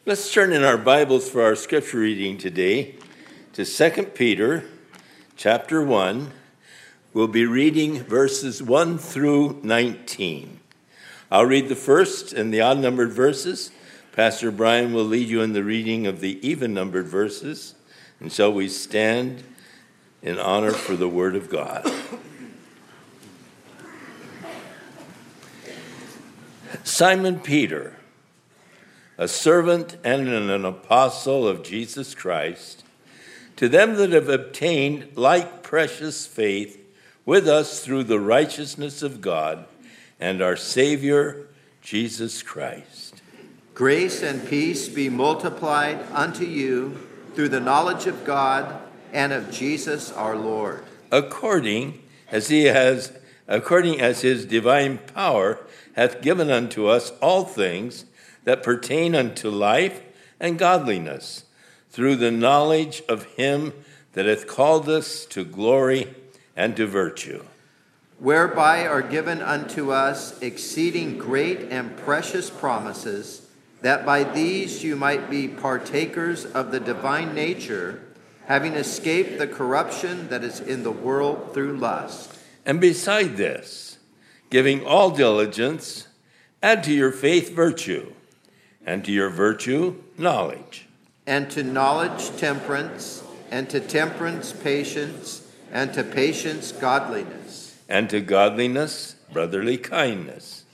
Let's turn in our Bibles for our scripture reading today to 2 Peter chapter 1. We'll be reading verses 1 through 19. I'll read the first and the odd-numbered verses. Pastor Brian will lead you in the reading of the even-numbered verses. And shall we stand in honor for the word of God. Simon Peter, a servant and an apostle of Jesus Christ, to them that have obtained like precious faith with us through the righteousness of God and our Savior, Jesus Christ. Grace and peace be multiplied unto you through the knowledge of God and of Jesus our Lord. According as his divine power hath given unto us all things that pertain unto life and godliness, through the knowledge of him that hath called us to glory and to virtue. Whereby are given unto us exceeding great and precious promises, that by these you might be partakers of the divine nature, having escaped the corruption that is in the world through lust. And beside this, giving all diligence, add to your faith virtue, and to your virtue knowledge, and to knowledge temperance, and to temperance patience, and to patience godliness, and to godliness brotherly kindness,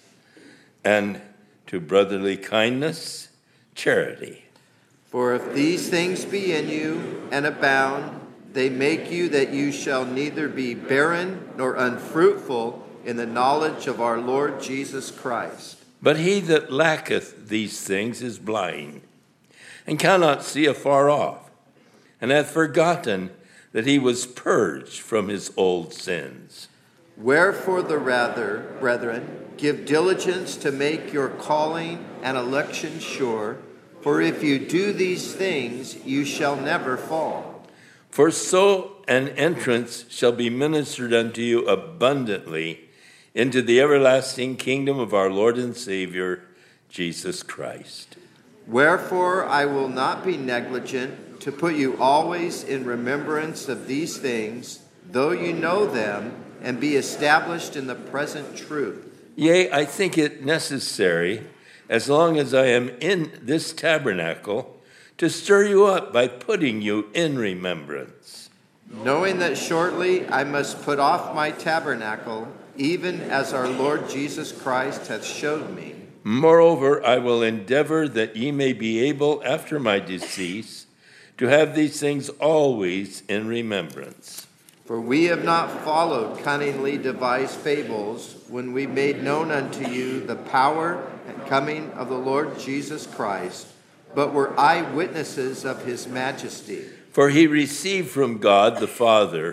and to brotherly kindness charity. For if these things be in you and abound, they make you that you shall neither be barren nor unfruitful in the knowledge of our Lord Jesus Christ. But he that lacketh these things is blind, and cannot see afar off, and hath forgotten that he was purged from his old sins. Wherefore the rather, brethren, give diligence to make your calling and election sure, for if you do these things, you shall never fall. For so an entrance shall be ministered unto you abundantly into the everlasting kingdom of our Lord and Savior, Jesus Christ. Wherefore I will not be negligent to put you always in remembrance of these things, though you know them, and be established in the present truth. Yea, I think it necessary, as long as I am in this tabernacle, to stir you up by putting you in remembrance. Knowing that shortly I must put off my tabernacle, even as our Lord Jesus Christ hath showed me. Moreover, I will endeavor that ye may be able, after my decease, to have these things always in remembrance. For we have not followed cunningly devised fables, when we made known unto you the power and coming of the Lord Jesus Christ, but were eyewitnesses of his majesty. For he received from God the Father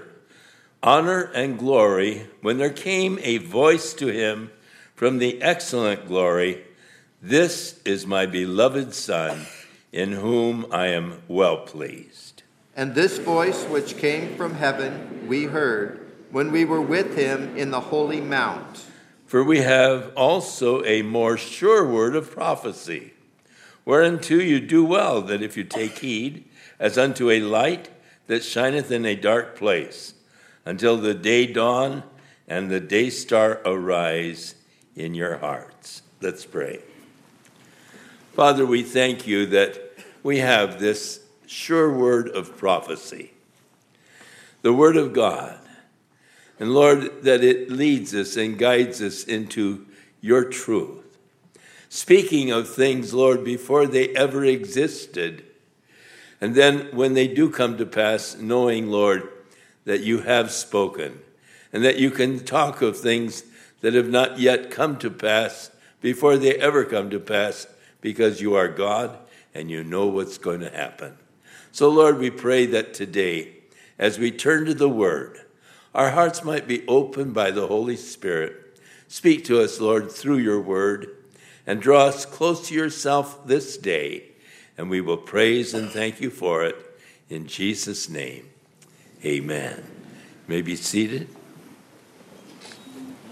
honor and glory when there came a voice to him from the excellent glory, "This is my beloved Son, in whom I am well pleased." And this voice which came from heaven we heard when we were with him in the holy mount. For we have also a more sure word of prophecy, whereunto you do well that if you take heed, as unto a light that shineth in a dark place, until the day dawn and the day star arise in your hearts. Let's pray. Father, we thank you that we have this sure word of prophecy, the word of God. And Lord, that it leads us and guides us into your truth. Speaking of things, Lord, before they ever existed. And then when they do come to pass, knowing, Lord, that you have spoken, and that you can talk of things that have not yet come to pass before they ever come to pass, because you are God and you know what's going to happen. So, Lord, we pray that today, as we turn to the Word, our hearts might be opened by the Holy Spirit. Speak to us, Lord, through your Word, and draw us close to yourself this day, and we will praise and thank you for it. In Jesus' name. Amen. You may be seated.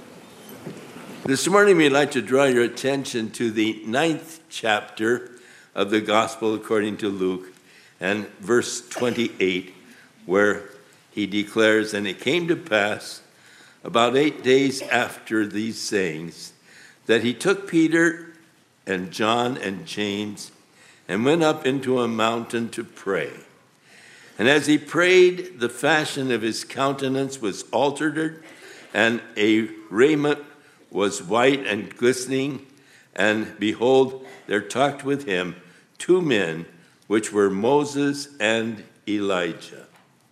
This morning we'd like to draw your attention to the 9th chapter of the Gospel according to Luke, and verse 28, where he declares, "And it came to pass about 8 days after these sayings, that he took Peter and John and James and went up into a mountain to pray. And as he prayed, the fashion of his countenance was altered, and a raiment was white and glistening. And behold, there talked with him 2 men, which were Moses and Elijah."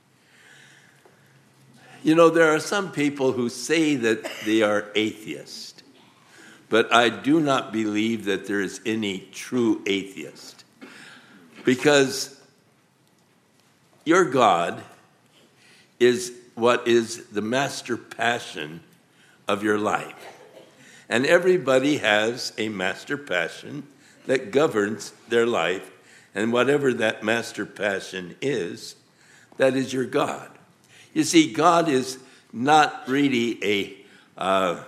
You know, there are some people who say that they are atheists, but I do not believe that there is any true atheist. Because your God is what is the master passion of your life. And everybody has a master passion that governs their life. And whatever that master passion is, that is your God. You see, God is not really a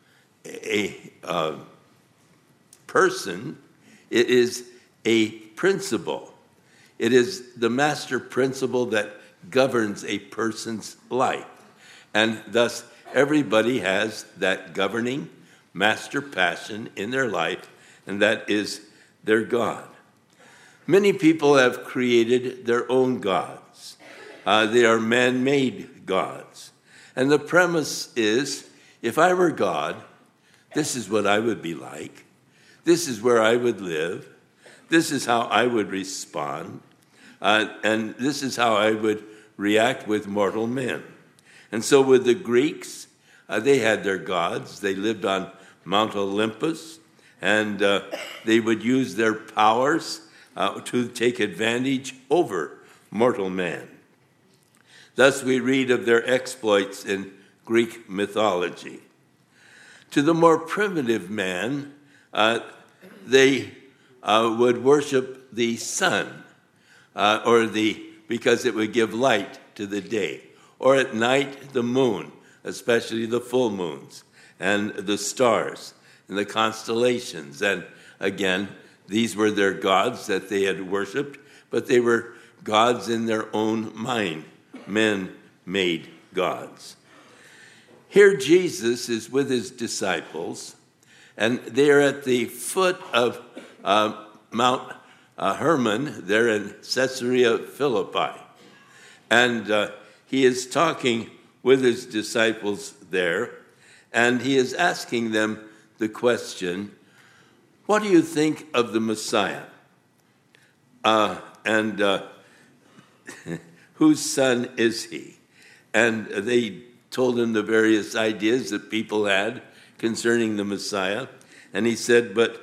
person. It is a principle. It is the master principle that governs a person's life. And thus, everybody has that governing master passion in their life, and that is their God. Many people have created their own gods. They are man-made gods. And the premise is, if I were God, this is what I would be like. This is where I would live. This is how I would respond. And this is how I would react with mortal men. And so with the Greeks, they had their gods. They lived on Mount Olympus, and they would use their powers to take advantage over mortal man. Thus we read of their exploits in Greek mythology. To the more primitive man, they would worship the sun, because it would give light to the day. Or at night, the moon, especially the full moons, and the stars, and the constellations. And again, these were their gods that they had worshipped, but they were gods in their own mind, men-made gods. Here Jesus is with his disciples, and they are at the foot of Mount Hermon, there in Caesarea Philippi. And he is talking with his disciples there, and he is asking them the question, what do you think of the Messiah? And whose son is he? And they told him the various ideas that people had concerning the Messiah. And he said, but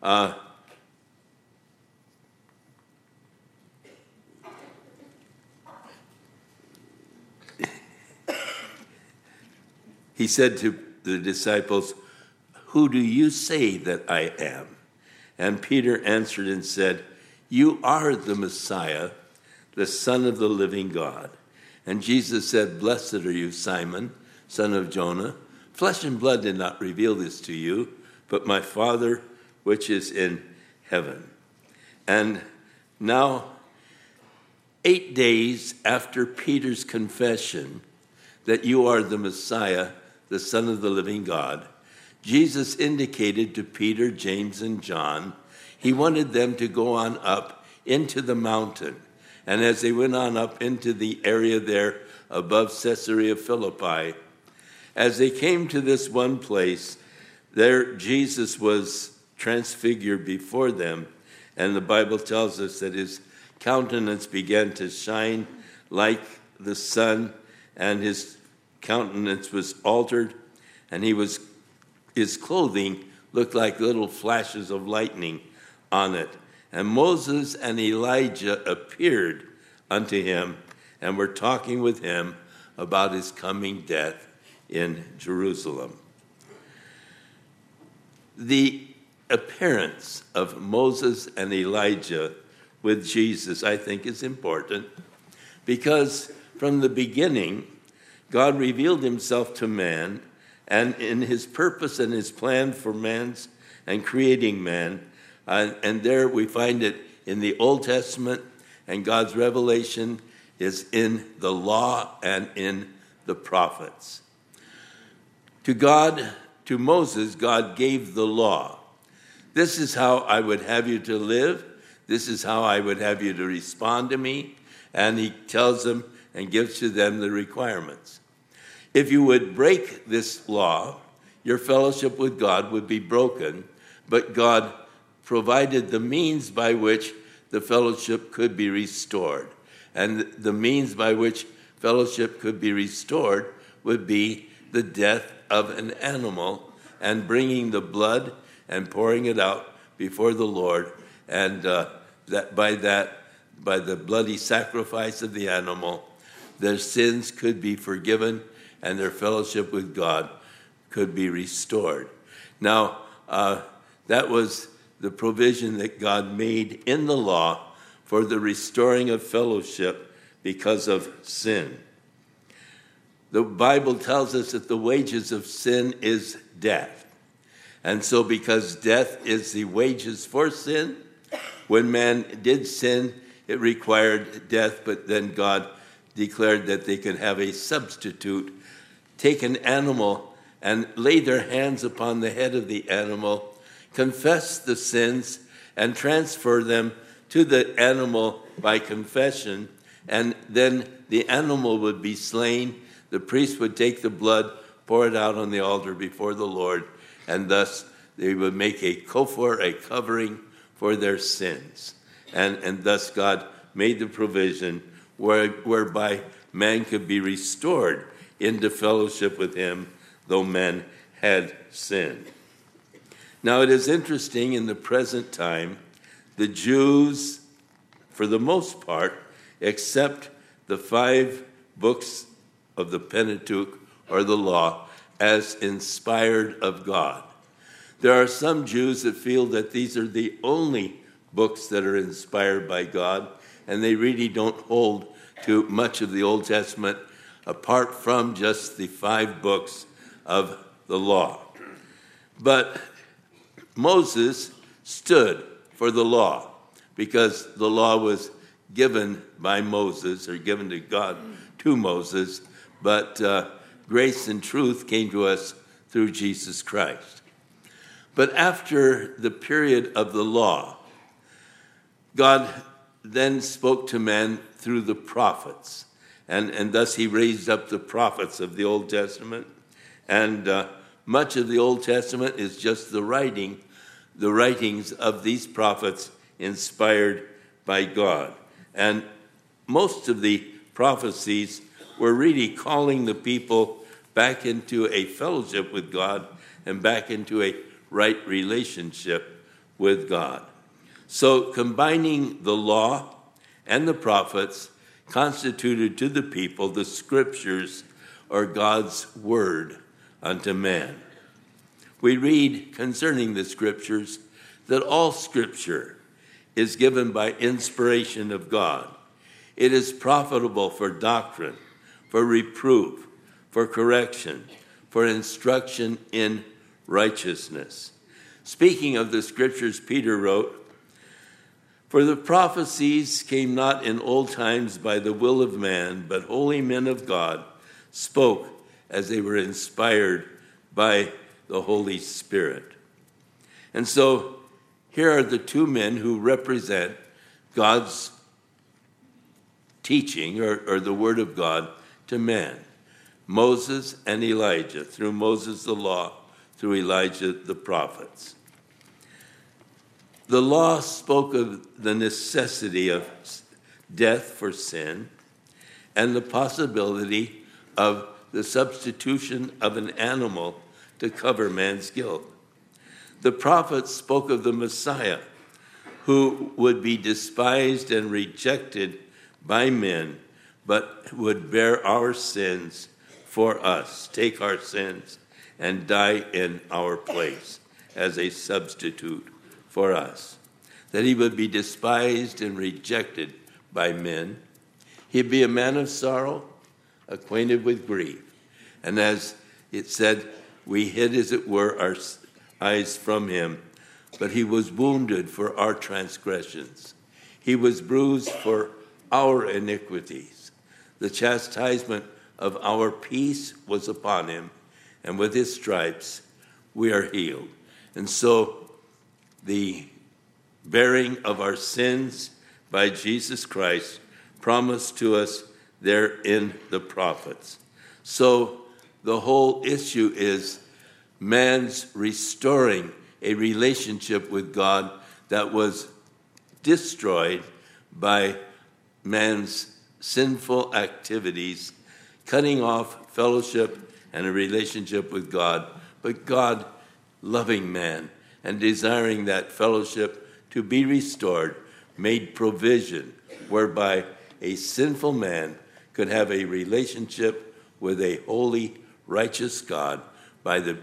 he said to the disciples, who do you say that I am? And Peter answered and said, you are the Messiah, the Son of the living God. And Jesus said, blessed are you, Simon, son of Jonah. Flesh and blood did not reveal this to you, but my Father which is in heaven. And now, 8 days after Peter's confession that you are the Messiah, the Son of the living God, Jesus indicated to Peter, James, and John, he wanted them to go on up into the mountain. And as they went on up into the area there above Caesarea Philippi, as they came to this one place, there Jesus was transfigured before them. And the Bible tells us that his countenance began to shine like the sun, and his countenance was altered, and his clothing looked like little flashes of lightning on it. And Moses and Elijah appeared unto him and were talking with him about his coming death in Jerusalem. The appearance of Moses and Elijah with Jesus, I think, is important because from the beginning, God revealed himself to man, and in his purpose and his plan for man's and creating man, And there we find it in the Old Testament, and God's revelation is in the law and in the prophets. To Moses, God gave the law. This is how I would have you to live. This is how I would have you to respond to me. And he tells them and gives to them the requirements. If you would break this law, your fellowship with God would be broken, but God provided the means by which the fellowship could be restored. And the means by which fellowship could be restored would be the death of an animal and bringing the blood and pouring it out before the Lord. And by the bloody sacrifice of the animal, their sins could be forgiven and their fellowship with God could be restored. Now, that was the provision that God made in the law for the restoring of fellowship because of sin. The Bible tells us that the wages of sin is death. And so because death is the wages for sin, when man did sin, it required death, but then God declared that they could have a substitute, take an animal and lay their hands upon the head of the animal, confess the sins, and transfer them to the animal by confession, and then the animal would be slain. The priest would take the blood, pour it out on the altar before the Lord, and thus they would make a kofar, a covering for their sins. And thus God made the provision whereby man could be restored into fellowship with him, though men had sinned. Now it is interesting, in the present time, the Jews, for the most part, accept the 5 books of the Pentateuch, or the law, as inspired of God. There are some Jews that feel that these are the only books that are inspired by God, and they really don't hold to much of the Old Testament apart from just the 5 books of the law. But Moses stood for the law because the law was given by Moses, or given to God to Moses, but grace and truth came to us through Jesus Christ. But after the period of the law, God then spoke to men through the prophets, and thus he raised up the prophets of the Old Testament. And much of the Old Testament is just the writings of these prophets inspired by God. And most of the prophecies were really calling the people back into a fellowship with God and back into a right relationship with God. So combining the law and the prophets constituted to the people the scriptures, or God's word unto man. We read concerning the scriptures that all scripture is given by inspiration of God. It is profitable for doctrine, for reproof, for correction, for instruction in righteousness. Speaking of the scriptures, Peter wrote, "For the prophecies came not in old times by the will of man, but holy men of God spoke as they were inspired by the Holy Spirit." And so here are the 2 men who represent God's teaching, or the word of God to man: Moses and Elijah. Through Moses the law, through Elijah the prophets. The law spoke of the necessity of death for sin and the possibility of the substitution of an animal to cover man's guilt. The prophets spoke of the Messiah, who would be despised and rejected by men, but would bear our sins for us, take our sins, and die in our place as a substitute for us. That he would be despised and rejected by men. He'd be a man of sorrow, acquainted with grief. And as it said, we hid, as it were, our eyes from him but he was wounded for our transgressions. He was bruised for our iniquities. The chastisement of our peace was upon him, and with his stripes we are healed. And so the bearing of our sins by Jesus Christ promised to us there in the prophets. So the whole issue is man's restoring a relationship with God that was destroyed by man's sinful activities, cutting off fellowship and a relationship with God, but God loving man and desiring that fellowship to be restored, made provision whereby a sinful man could have a relationship with a holy, righteous God by the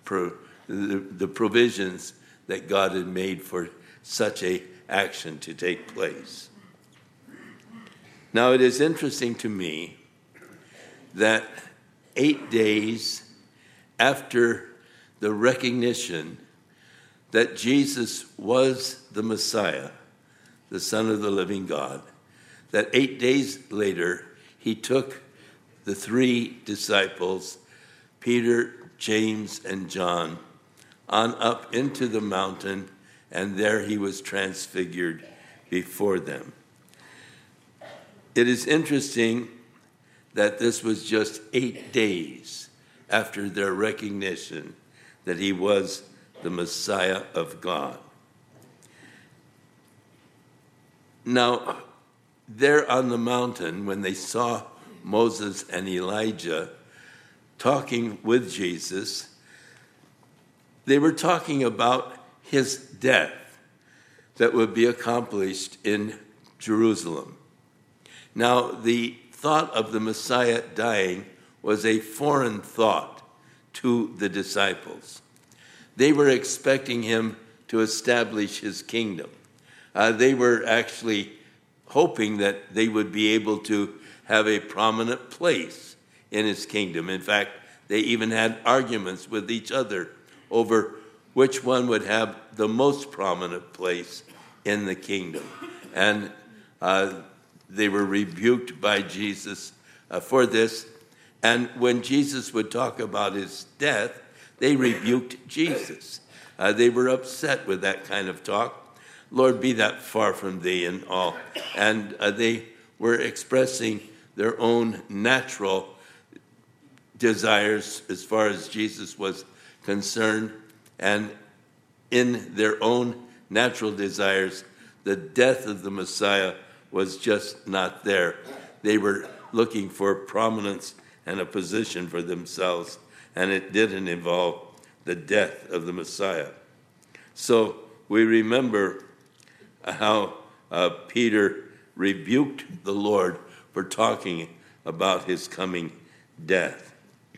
provisions that God had made for such a action to take place. Now, it is interesting to me that 8 days after the recognition that Jesus was the Messiah, the Son of the living God, that 8 days later he took the 3 disciples, Peter, James, and John, on up into the mountain, and there he was transfigured before them. It is interesting that this was just 8 days after their recognition that he was the Messiah of God. Now, there on the mountain, when they saw Moses and Elijah talking with Jesus, they were talking about his death that would be accomplished in Jerusalem. Now, the thought of the Messiah dying was a foreign thought to the disciples. They were expecting him to establish his kingdom. They were actually hoping that they would be able to have a prominent place in his kingdom. In fact, they even had arguments with each other over which one would have the most prominent place in the kingdom. And they were rebuked by Jesus for this. And when Jesus would talk about his death, they rebuked Jesus. They were upset with that kind of talk. Lord, be that far from thee and all. And they were expressing their own natural desires as far as Jesus was concerned. And in their own natural desires, the death of the Messiah was just not there. They were looking for prominence and a position for themselves, and it didn't involve the death of the Messiah. So we remember how Peter rebuked the Lord for talking about his coming death.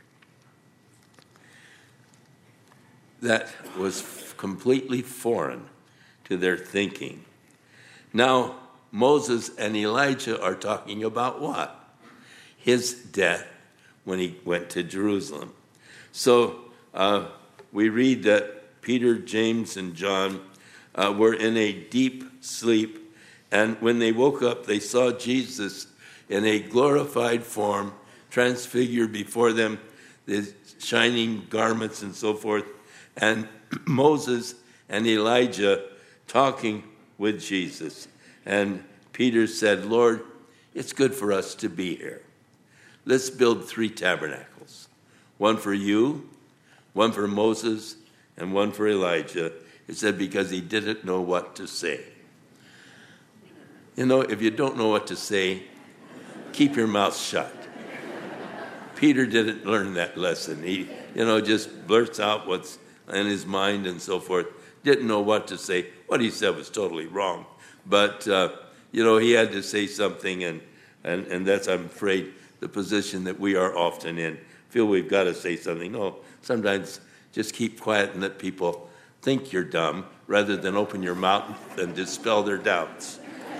That was completely foreign to their thinking. Now, Moses and Elijah are talking about what? His death when he went to Jerusalem. So we read that Peter, James, and John were in a deep sleep, and when they woke up, they saw Jesus in a glorified form, transfigured before them, the shining garments and so forth, and Moses and Elijah talking with Jesus. And Peter said, Lord, it's good for us to be here. Let's build 3 tabernacles, one for you, one for Moses, and one for Elijah. It said because he didn't know what to say. You know, if you don't know what to say, keep your mouth shut. Peter didn't learn that lesson. He, just blurts out what's in his mind and so forth. Didn't know what to say. What he said was totally wrong. But, he had to say something, and that's, I'm afraid, the position that we are often in. Feel we've got to say something. No, sometimes just keep quiet and let people think you're dumb rather than open your mouth and dispel their doubts.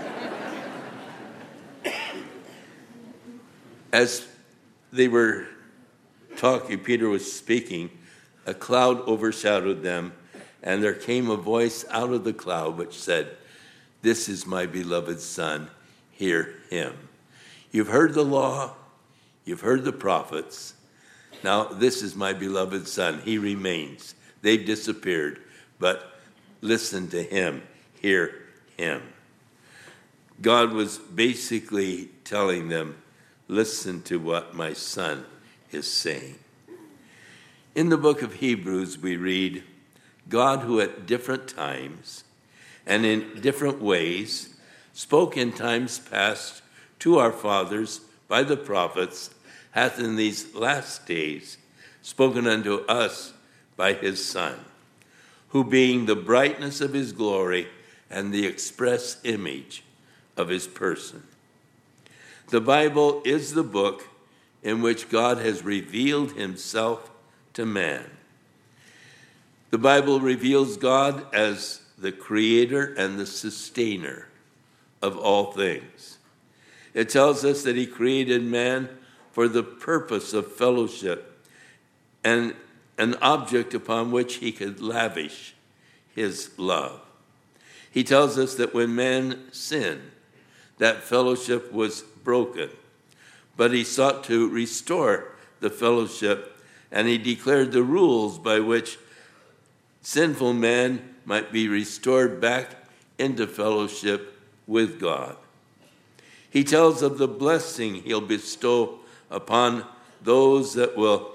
As they were talking, Peter was speaking, a cloud overshadowed them, And there came a voice out of the cloud which said, "This is my beloved Son, hear him." You've heard the law, you've heard the prophets. Now this is my beloved Son, he remains. They've disappeared, but listen to him, hear him. God was basically telling them, listen to what my Son is saying. In the book of Hebrews we read, God, who at different times and in different ways spoke in times past to our fathers by the prophets, hath in these last days spoken unto us by his Son, who being the brightness of his glory and the express image of his person. The Bible is the book in which God has revealed himself to man. The Bible reveals God as the creator and the sustainer of all things. It tells us that he created man for the purpose of fellowship and an object upon which he could lavish his love. He tells us that when man sinned, that fellowship was broken, but he sought to restore the fellowship, and he declared the rules by which sinful man might be restored back into fellowship with God. He tells of the blessing he'll bestow upon those that will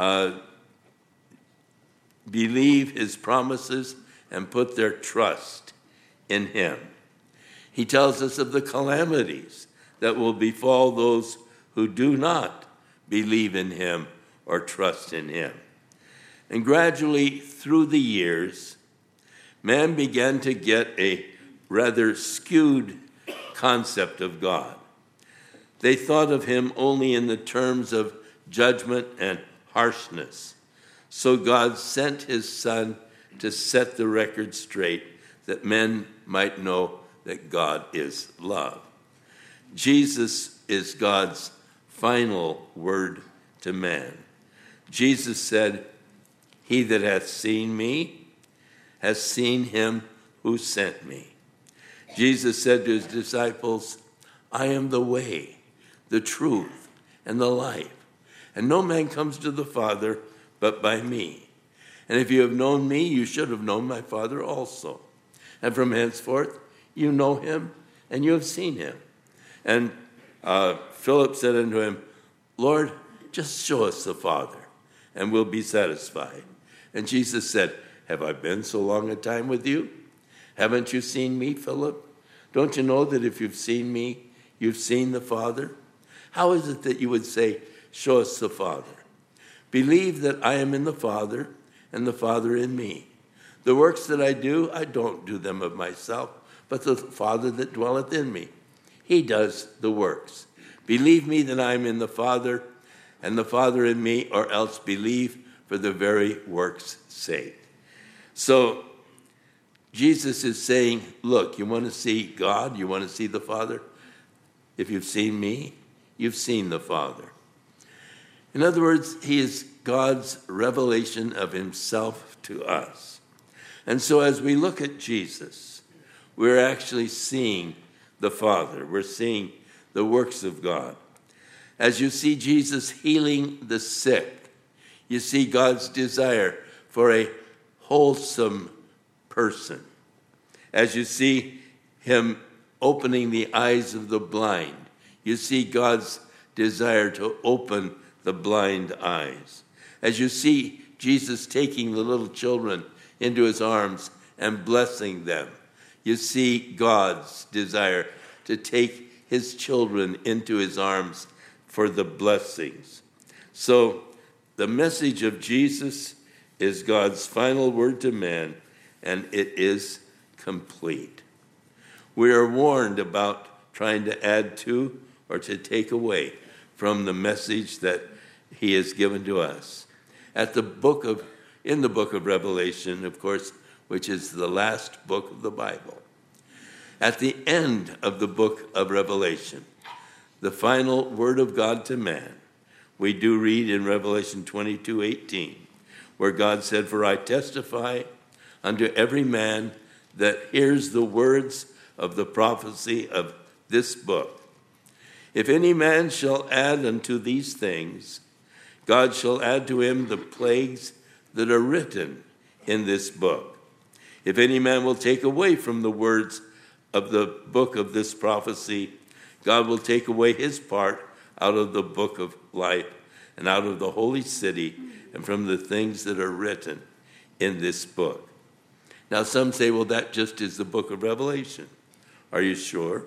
believe his promises and put their trust in him. He tells us of the calamities that will befall those who do not believe in him or trust in him. And gradually through the years, man began to get a rather skewed concept of God. They thought of him only in the terms of judgment and harshness. So God sent his Son to set the record straight that men might know that God is love. Jesus is God's final word to man. Jesus said, "He that hath seen me has seen him who sent me." Jesus said to his disciples, "I am the way, the truth, and the life, and no man comes to the Father but by me. And if you have known me, you should have known my Father also. And from henceforth you know him, and you have seen him." And Philip said unto him, "Lord, just show us the Father, and we'll be satisfied." And Jesus said, "Have I been so long a time with you? Haven't you seen me, Philip? Don't you know that if you've seen me, you've seen the Father? How is it that you would say, 'Show us the Father'? Believe that I am in the Father, and the Father in me. The works that I do, I don't do them of myself, but the Father that dwelleth in me. He does the works. Believe me that I am in the Father, and the Father in me, or else believe for the very works' sake." So Jesus is saying, look, you want to see God? You want to see the Father? If you've seen me, you've seen the Father. In other words, he is God's revelation of himself to us. And so as we look at Jesus, we're actually seeing the Father. We're seeing the works of God. As you see Jesus healing the sick, you see God's desire for a wholesome person. As you see him opening the eyes of the blind, you see God's desire to open the blind eyes. As you see Jesus taking the little children into his arms and blessing them, you see God's desire to take his children into his arms for the blessings. So the message of Jesus is God's final word to man, and it is complete. We are warned about trying to add to or to take away from the message that he has given to us. In the book of Revelation, of course, which is the last book of the Bible, at the end of the book of Revelation, the final word of God to man, we do read in Revelation 22:18, where God said, "For I testify unto every man that hears the words of the prophecy of this book. If any man shall add unto these things, God shall add to him the plagues that are written in this book. If any man will take away from the words of the book of this prophecy, God will take away his part out of the book of life and out of the holy city and from the things that are written in this book. Now some say, well, that just is the book of Revelation. Are you sure?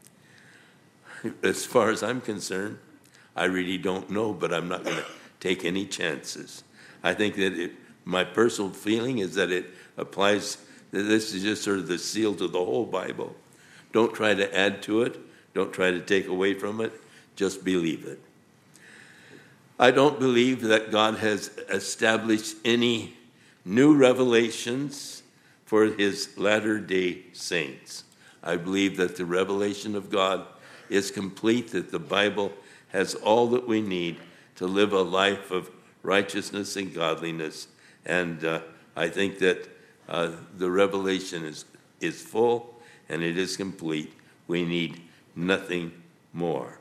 As far as I'm concerned, I really don't know, but I'm not going to take any chances. I think that my personal feeling is that it applies, that this is just sort of the seal to the whole Bible. Don't try to add to it. Don't try to take away from it. Just believe it. I don't believe that God has established any new revelations for his latter-day saints. I believe that the revelation of God is complete, that the Bible has all that we need to live a life of righteousness and godliness. And I think that the revelation is full and it is complete. We need nothing more.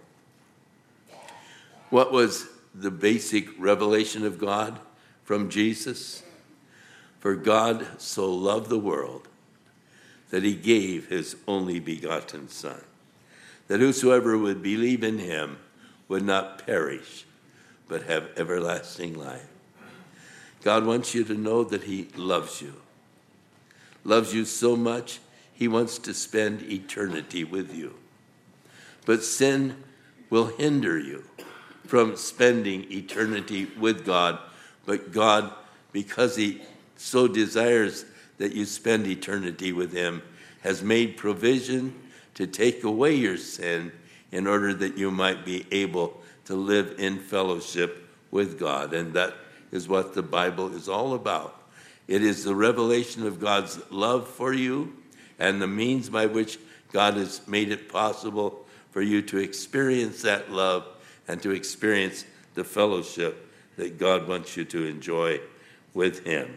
What was the basic revelation of God from Jesus? For God so loved the world that he gave his only begotten Son, that whosoever would believe in him would not perish, but have everlasting life. God wants you to know that he loves you so much, he wants to spend eternity with you. But sin will hinder you from spending eternity with God. But God, because he so desires that you spend eternity with him, has made provision to take away your sin in order that you might be able to live in fellowship with God. And that is what the Bible is all about. It is the revelation of God's love for you and the means by which God has made it possible for you to experience that love and to experience the fellowship that God wants you to enjoy with him.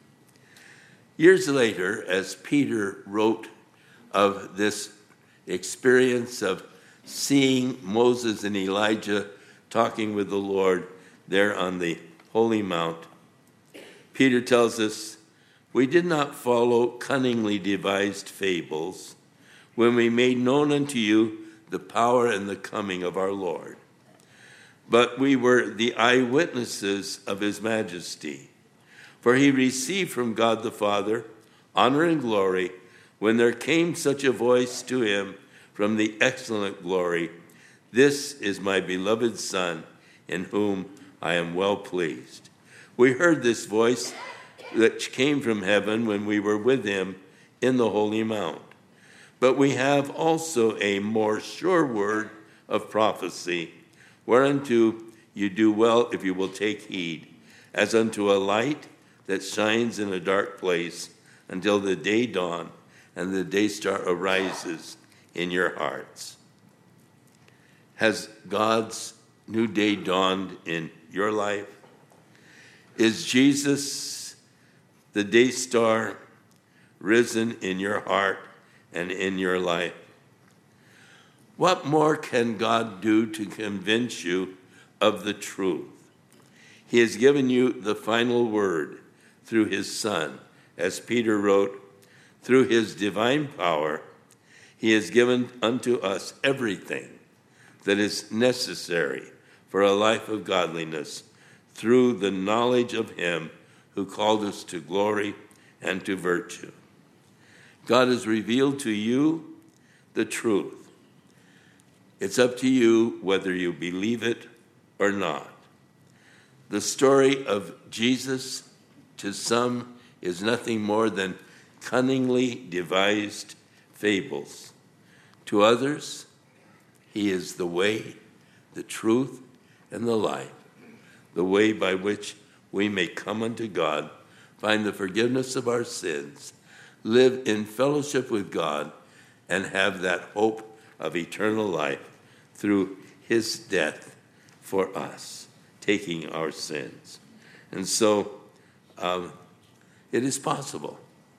Years later, as Peter wrote of this experience of seeing Moses and Elijah talking with the Lord there on the Holy Mount, Peter tells us, "We did not follow cunningly devised fables when we made known unto you the power and the coming of our Lord. But we were the eyewitnesses of his majesty. For he received from God the Father honor and glory when there came such a voice to him from the excellent glory, 'This is my beloved Son, in whom I am well pleased.' We heard this voice that came from heaven when we were with him in the Holy Mount. But we have also a more sure word of prophecy, whereunto you do well if you will take heed, as unto a light that shines in a dark place until the day dawn and the day star arises in your hearts." Has God's new day dawned in your life? Is Jesus, the day star, risen in your heart and in your life? What more can God do to convince you of the truth? He has given you the final word through his Son. As Peter wrote, through his divine power, he has given unto us everything that is necessary for a life of godliness through the knowledge of him who called us to glory and to virtue. God has revealed to you the truth. It's up to you whether you believe it or not. The story of Jesus to some is nothing more than cunningly devised fables. To others, he is the way, the truth, and the life, the way by which we may come unto God, find the forgiveness of our sins, live in fellowship with God, and have that hope of eternal life through his death for us, taking our sins. And so it is possible.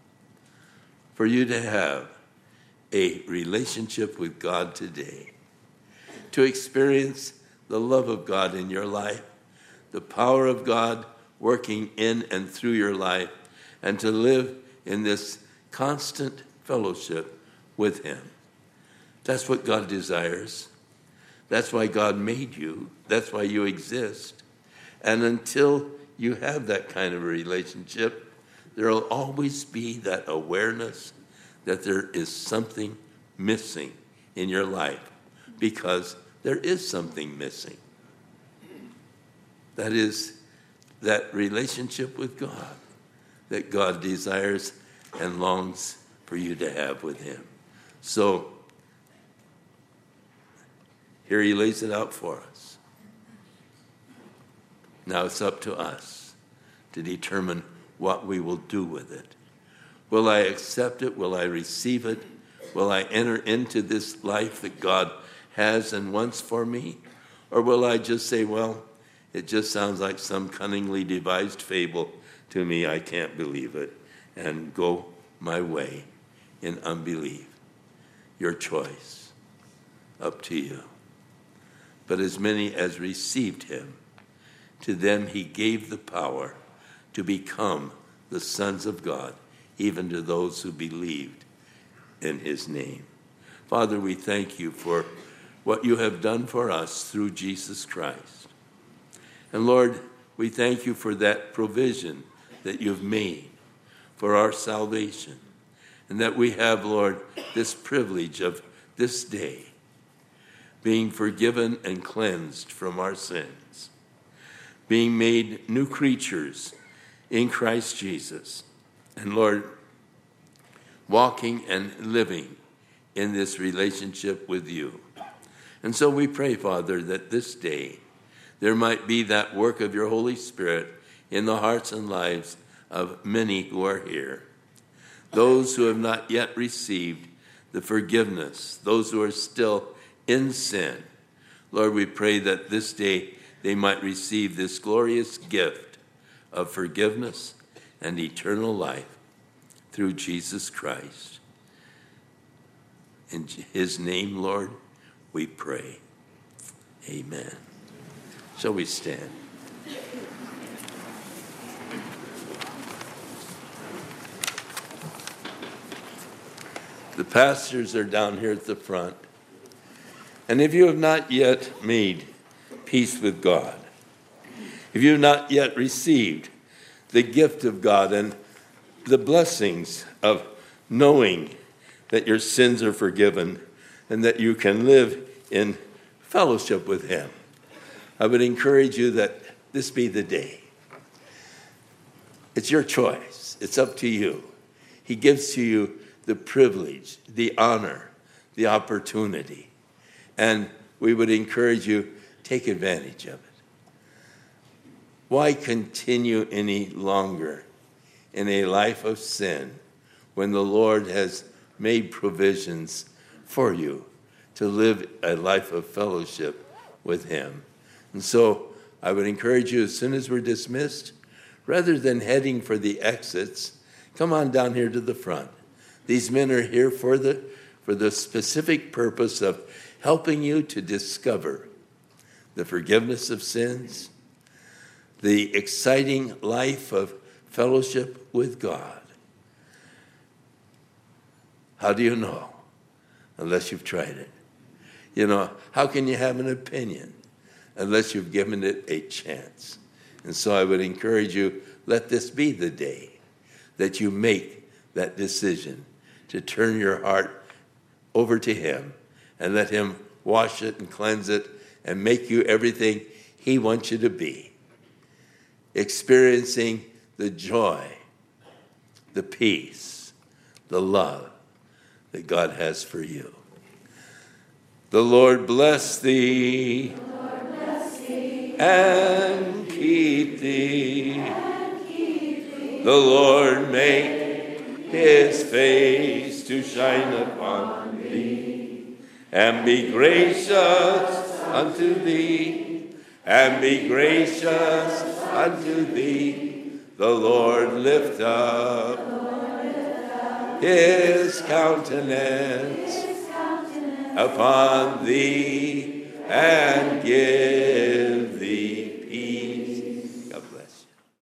for you to have a relationship with God today, to experience the love of God in your life, the power of God working in and through your life, and to live in this constant fellowship with him. That's what God desires. That's why God made you. That's why you exist. And until you have that kind of a relationship, there will always be that awareness that there is something missing in your life, because there is something missing. That is that relationship with God that God desires and longs for you to have with him. So here he lays it out for us. Now it's up to us to determine what we will do with it. Will I accept it? Will I receive it? Will I enter into this life that God has and wants for me? Or will I just say, well, it just sounds like some cunningly devised fable to me, I can't believe it, and go my way in unbelief? Your choice, up to you. But as many as received him, to them he gave the power to become the sons of God, even to those who believed in his name. Father, we thank you for what you have done for us through Jesus Christ. And Lord, we thank you for that provision that you've made for our salvation, and that we have, Lord, this privilege of this day being forgiven and cleansed from our sins, being made new creatures in Christ Jesus, and Lord, walking and living in this relationship with you. And so we pray, Father, that this day there might be that work of your Holy Spirit in the hearts and lives of many who are here. Those who have not yet received the forgiveness, those who are still in sin. Lord, we pray that this day they might receive this glorious gift of forgiveness and eternal life through Jesus Christ. In his name, Lord, we pray. Amen. Shall we stand? The pastors are down here at the front. And if you have not yet made peace with God, if you have not yet received the gift of God and the blessings of knowing that your sins are forgiven and that you can live in fellowship with him, I would encourage you that this be the day. It's your choice. It's up to you. He gives to you the privilege, the honor, the opportunity. And we would encourage you, take advantage of it. Why continue any longer in a life of sin when the Lord has made provisions for you to live a life of fellowship with him? And so I would encourage you, as soon as we're dismissed, rather than heading for the exits, come on down here to the front. These men are here for the specific purpose of helping you to discover the forgiveness of sins, the exciting life of fellowship with God. How do you know? Unless you've tried it. You know, how can you have an opinion unless you've given it a chance? And so I would encourage you, let this be the day that you make that decision to turn your heart over to him and let him wash it and cleanse it and make you everything he wants you to be. Experiencing the joy, the peace, the love that God has for you. The Lord bless thee, and keep thee. The Lord make his face to shine upon thee, and be gracious unto thee, and be gracious unto thee. The Lord lift up his countenance upon thee, and give